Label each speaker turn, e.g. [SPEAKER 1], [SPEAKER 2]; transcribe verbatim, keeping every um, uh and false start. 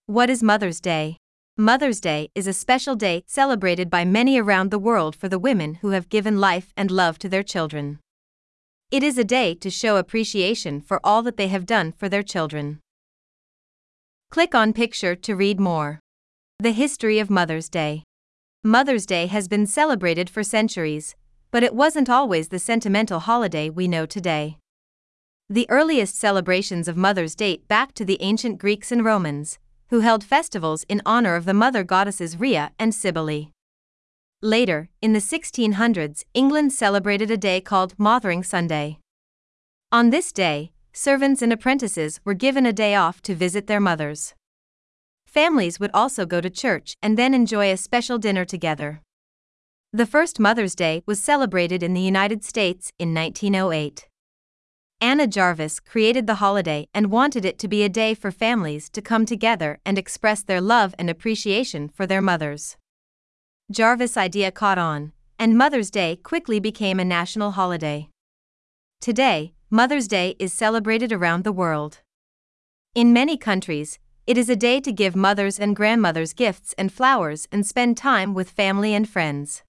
[SPEAKER 1] What is Mother's Day? Mother's Day is a special day celebrated by many around the world for the women who have given life and love to their children. It is a day to show appreciation for all that they have done for their children. Click on picture to read more. The history of Mother's Day. Mother's Day has been celebrated for centuries, but it wasn't always the sentimental holiday we know today. The earliest celebrations of Mother's date back to the ancient Greeks and Romans, who held festivals in honor of the mother goddesses Rhea and Cybele. Later, in the sixteen hundreds, England celebrated a day called Mothering Sunday. On this day, servants and apprentices were given a day off to visit their mothers. Families would also go to church and then enjoy a special dinner together. The first Mother's Day was celebrated in the United States in nineteen oh eight. Anna Jarvis created the holiday and wanted it to be a day for families to come together and express their love and appreciation for their mothers. Jarvis' idea caught on, and Mother's Day quickly became a national holiday. Today, Mother's Day is celebrated around the world. In many countries, it is a day to give mothers and grandmothers gifts and flowers and spend time with family and friends.